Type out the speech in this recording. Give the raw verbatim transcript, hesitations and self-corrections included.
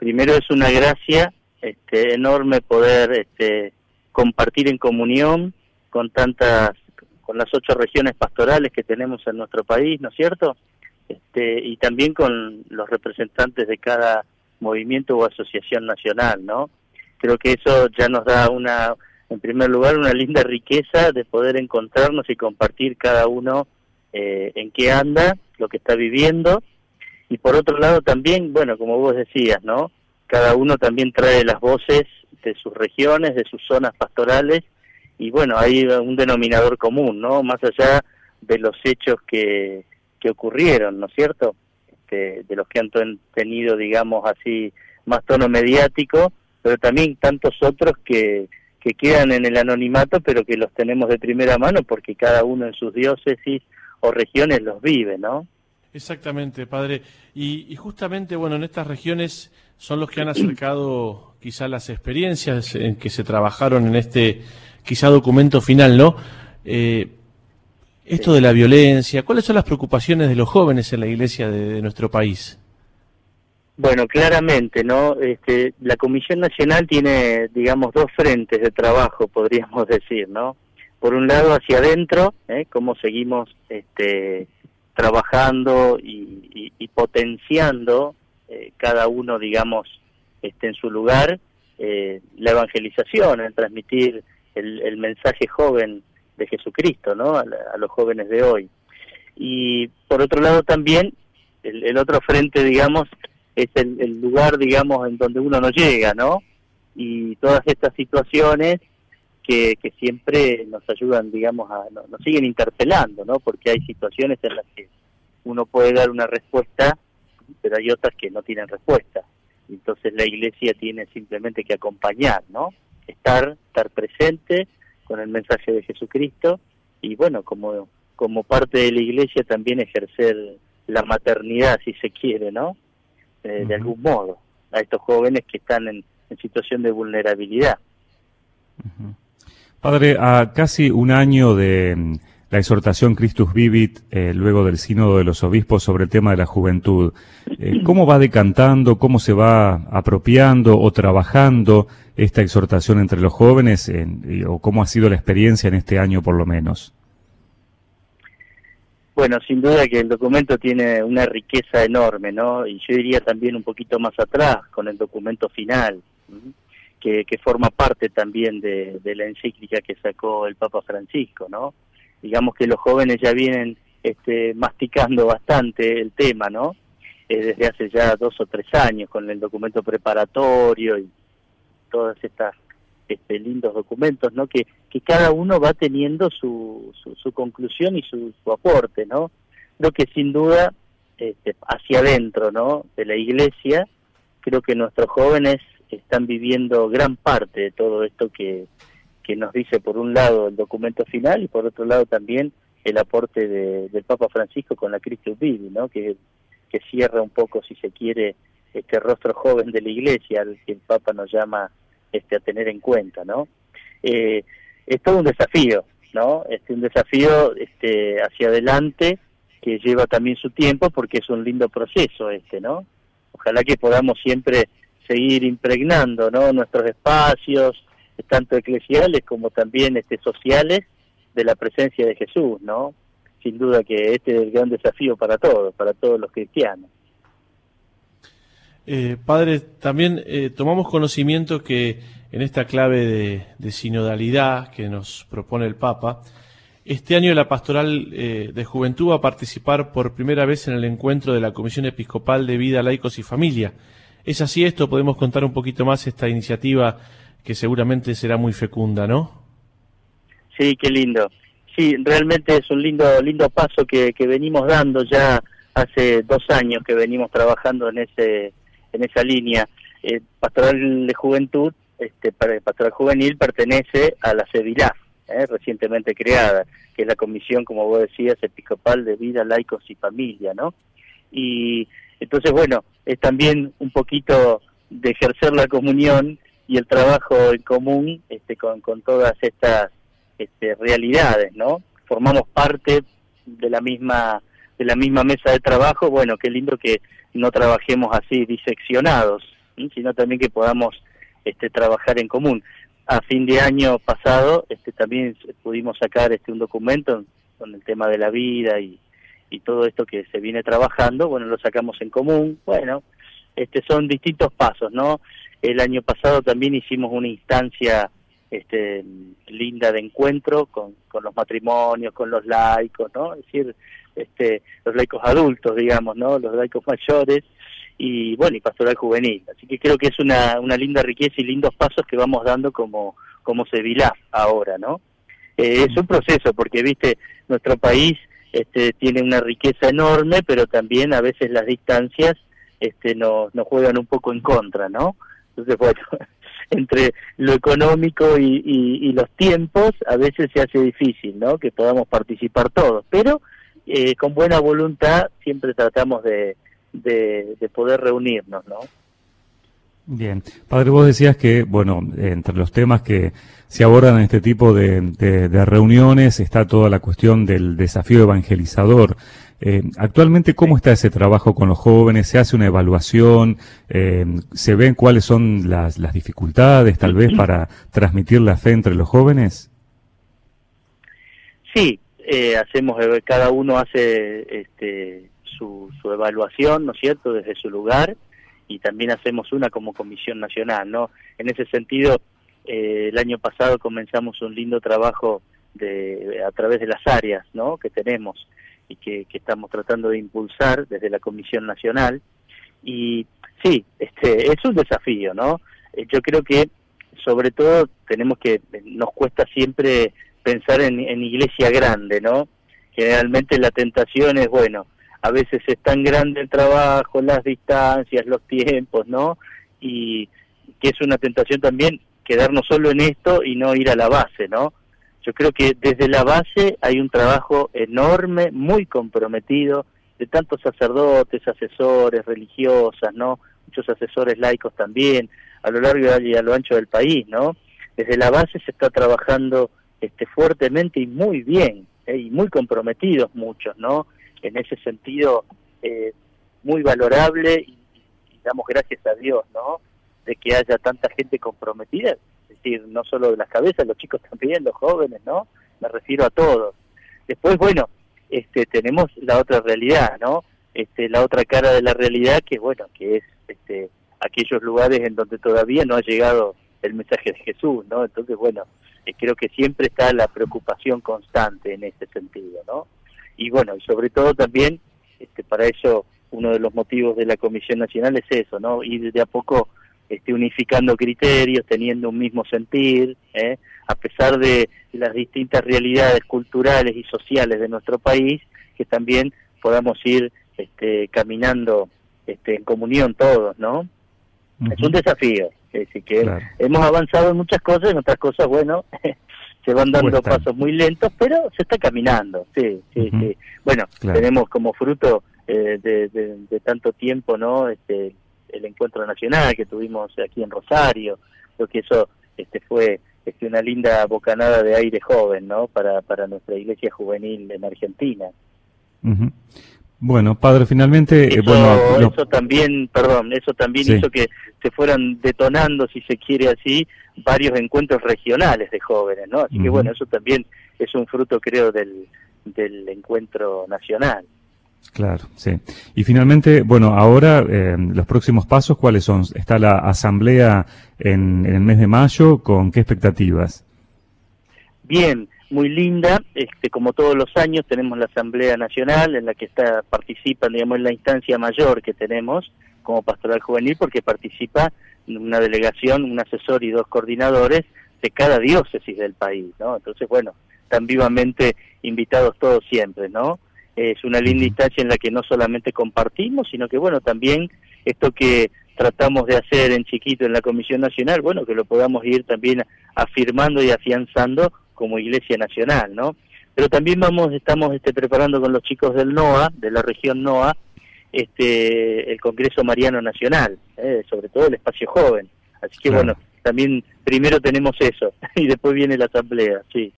primero es una gracia este, enorme poder este, compartir en comunión con tantas, con las ocho regiones pastorales que tenemos en nuestro país, ¿no es cierto? Este, y también con los representantes de cada movimiento o asociación nacional, ¿no? Creo que eso ya nos da una, en primer lugar, una linda riqueza de poder encontrarnos y compartir cada uno eh, en qué anda, lo que está viviendo, y por otro lado también, bueno, como vos decías, ¿no? Cada uno también trae las voces de sus regiones, de sus zonas pastorales, y bueno, hay un denominador común, ¿no? Más allá de los hechos que, que ocurrieron, ¿no es cierto? Este, de los que han ten, tenido, digamos así, más tono mediático, pero también tantos otros que, que quedan en el anonimato, pero que los tenemos de primera mano porque cada uno en sus diócesis o regiones los vive, ¿no? Exactamente, padre. Y, y justamente, bueno, en estas regiones son los que han acercado quizá las experiencias en que se trabajaron en este quizá documento final, ¿no? Eh, esto de la violencia, ¿cuáles son las preocupaciones de los jóvenes en la iglesia de, de nuestro país? Bueno, claramente, ¿no? Este, la Comisión Nacional tiene, digamos, dos frentes de trabajo, podríamos decir, ¿no? Por un lado, hacia adentro, ¿eh? Cómo seguimos este, trabajando y, y, y potenciando eh, cada uno, digamos, este, en su lugar, eh, la evangelización, el transmitir el, el mensaje joven de Jesucristo, ¿no? A, la, a los jóvenes de hoy. Y por otro lado también, el, el otro frente, digamos, es el, el lugar, digamos, en donde uno no llega, ¿no? Y todas estas situaciones que, que siempre nos ayudan, digamos, a no, nos siguen interpelando, ¿no? Porque hay situaciones en las que uno puede dar una respuesta, pero hay otras que no tienen respuesta. Entonces la iglesia tiene simplemente que acompañar, ¿no? Estar, estar presente con el mensaje de Jesucristo y, bueno, como, como parte de la iglesia también ejercer la maternidad, si se quiere, ¿no? Eh, uh-huh. De algún modo, a estos jóvenes que están en, en situación de vulnerabilidad. Uh-huh. Padre, a casi un año de la exhortación Christus Vivit, eh, luego del sínodo de los obispos sobre el tema de la juventud, eh, ¿cómo va decantando, cómo se va apropiando o trabajando esta exhortación entre los jóvenes, en, o cómo ha sido la experiencia en este año por lo menos? Bueno, sin duda que el documento tiene una riqueza enorme, ¿no? Y yo diría también un poquito más atrás, con el documento final, ¿sí? que, que forma parte también de, de la encíclica que sacó el Papa Francisco, ¿no? Digamos que los jóvenes ya vienen este, masticando bastante el tema, ¿no? Eh, desde hace ya dos o tres años, con el documento preparatorio y todas estas este, lindos documentos, ¿no? Que, que cada uno va teniendo su, su, su conclusión y su, su aporte, ¿no? Creo que sin duda, este, hacia adentro, ¿no? De la iglesia, creo que nuestros jóvenes están viviendo gran parte de todo esto que, que nos dice por un lado el documento final y por otro lado también el aporte de, del Papa Francisco con la Christus Vivit, ¿no? Que, que cierra un poco, si se quiere, este rostro joven de la iglesia al que el Papa nos llama este, a tener en cuenta, ¿no? Eh, es todo un desafío, ¿no? Este, un desafío este, hacia adelante que lleva también su tiempo porque es un lindo proceso este, ¿no? Ojalá que podamos siempre seguir impregnando, ¿no? Nuestros espacios, tanto eclesiales como también este, sociales, de la presencia de Jesús, ¿no? Sin duda que este es el gran desafío para todos, para todos los cristianos. Eh, padre, también eh, tomamos conocimiento que en esta clave de, de sinodalidad que nos propone el Papa, este año la Pastoral eh, de Juventud va a participar por primera vez en el encuentro de la Comisión Episcopal de Vida, Laicos y Familia. ¿Es así esto? ¿Podemos contar un poquito más esta iniciativa que seguramente será muy fecunda, no? Sí, qué lindo. Sí, realmente es un lindo lindo paso que, que venimos dando ya hace dos años que venimos trabajando en ese en esa línea. Eh, Pastoral de Juventud, este, Pastoral Juvenil pertenece a la CEVILAF, eh, recientemente creada, que es la Comisión, como vos decías, Episcopal de Vida, Laicos y Familia, ¿no? Y entonces, bueno, es también un poquito de ejercer la comunión y el trabajo en común este, con, con todas estas este, realidades, ¿no? Formamos parte de la misma de la misma mesa de trabajo. Bueno, qué lindo que no trabajemos así diseccionados, ¿sí? Sino también que podamos este, trabajar en común. A fin de año pasado este, también pudimos sacar este, un documento con el tema de la vida y, y todo esto que se viene trabajando, bueno, lo sacamos en común. Bueno, este, son distintos pasos, ¿no? El año pasado también hicimos una instancia este, linda de encuentro con, con los matrimonios, con los laicos, ¿no? Es decir, este, los laicos adultos, digamos, ¿no? Los laicos mayores, y bueno, y pastoral juvenil. Así que creo que es una, una linda riqueza y lindos pasos que vamos dando como, como Sevilaf ahora, ¿no? Eh, es un proceso, porque, viste, nuestro país este, tiene una riqueza enorme, pero también a veces las distancias este, nos, nos juegan un poco en contra, ¿no? Entonces, bueno, entre lo económico y, y, y los tiempos, a veces se hace difícil, ¿no? Que podamos participar todos, pero eh, con buena voluntad siempre tratamos de De, de poder reunirnos, ¿no? Bien. Padre, vos decías que, bueno, entre los temas que se abordan en este tipo de, de, de reuniones está toda la cuestión del desafío evangelizador. Eh, actualmente, ¿cómo está ese trabajo con los jóvenes? ¿Se hace una evaluación? Eh, ¿Se ven cuáles son las, las dificultades, tal vez, para transmitir la fe entre los jóvenes? Sí, eh, hacemos, cada uno hace este Su, su evaluación, ¿no es cierto?, desde su lugar, y también hacemos una como Comisión Nacional, ¿no? En ese sentido, eh, el año pasado comenzamos un lindo trabajo de, a través de las áreas, ¿no?, que tenemos y que, que estamos tratando de impulsar desde la Comisión Nacional. Y sí, este es un desafío, ¿no? Eh, yo creo que, sobre todo, tenemos que, nos cuesta siempre pensar en, en iglesia grande, ¿no? Generalmente la tentación es, bueno, a veces es tan grande el trabajo, las distancias, los tiempos, ¿no? Y que es una tentación también quedarnos solo en esto y no ir a la base, ¿no? Yo creo que desde la base hay un trabajo enorme, muy comprometido, de tantos sacerdotes, asesores, religiosas, ¿no? Muchos asesores laicos también, a lo largo y a lo ancho del país, ¿no? Desde la base se está trabajando este, fuertemente y muy bien, ¿eh? Y muy comprometidos muchos, ¿no? En ese sentido, eh, muy valorable, y, y damos gracias a Dios, ¿no?, de que haya tanta gente comprometida, es decir, no solo de las cabezas, los chicos también, los jóvenes, ¿no?, me refiero a todos. Después, bueno, este, tenemos la otra realidad, ¿no?, este, la otra cara de la realidad, que bueno, que es este, aquellos lugares en donde todavía no ha llegado el mensaje de Jesús, ¿no? Entonces, bueno, eh, creo que siempre está la preocupación constante en ese sentido, ¿no? Y bueno, y sobre todo también, este, para eso, uno de los motivos de la Comisión Nacional es eso, ¿no? Ir de a poco este, unificando criterios, teniendo un mismo sentir, ¿eh? A pesar de las distintas realidades culturales y sociales de nuestro país, que también podamos ir este, caminando este, en comunión todos, ¿no? Uh-huh. Es un desafío, es decir, que claro. Hemos avanzado en muchas cosas, en otras cosas, bueno... se van dando pasos muy lentos, pero se está caminando, sí, sí, uh-huh. sí. Bueno, claro. Tenemos como fruto eh, de, de, de tanto tiempo, ¿no?, este, el encuentro nacional que tuvimos aquí en Rosario. Creo que eso este, fue este, una linda bocanada de aire joven, ¿no?, para, para nuestra iglesia juvenil en Argentina. Uh-huh. Bueno, padre, finalmente... Eso, eh, bueno, no. eso también, perdón, eso también sí. hizo que se fueran detonando, si se quiere así, varios encuentros regionales de jóvenes, ¿no? Así uh-huh. que bueno, eso también es un fruto, creo, del, del encuentro nacional. Claro, sí. Y finalmente, bueno, ahora eh, los próximos pasos, ¿cuáles son? Está la asamblea en, en el mes de mayo, ¿con qué expectativas? Bien, muy linda, este, como todos los años tenemos la Asamblea Nacional en la que está participan, digamos, en la instancia mayor que tenemos como Pastoral Juvenil, porque participa una delegación, un asesor y dos coordinadores de cada diócesis del país, ¿no? Entonces, bueno, están vivamente invitados todos siempre, ¿no? Es una linda instancia en la que no solamente compartimos, sino que, bueno, también esto que tratamos de hacer en chiquito en la Comisión Nacional, bueno, que lo podamos ir también afirmando y afianzando como Iglesia Nacional, ¿no? Pero también vamos, estamos este, preparando con los chicos del NOA, de la región NOA, este, el Congreso Mariano Nacional, eh, sobre todo el espacio joven. Así que claro. Bueno, también primero tenemos eso y después viene la asamblea, sí.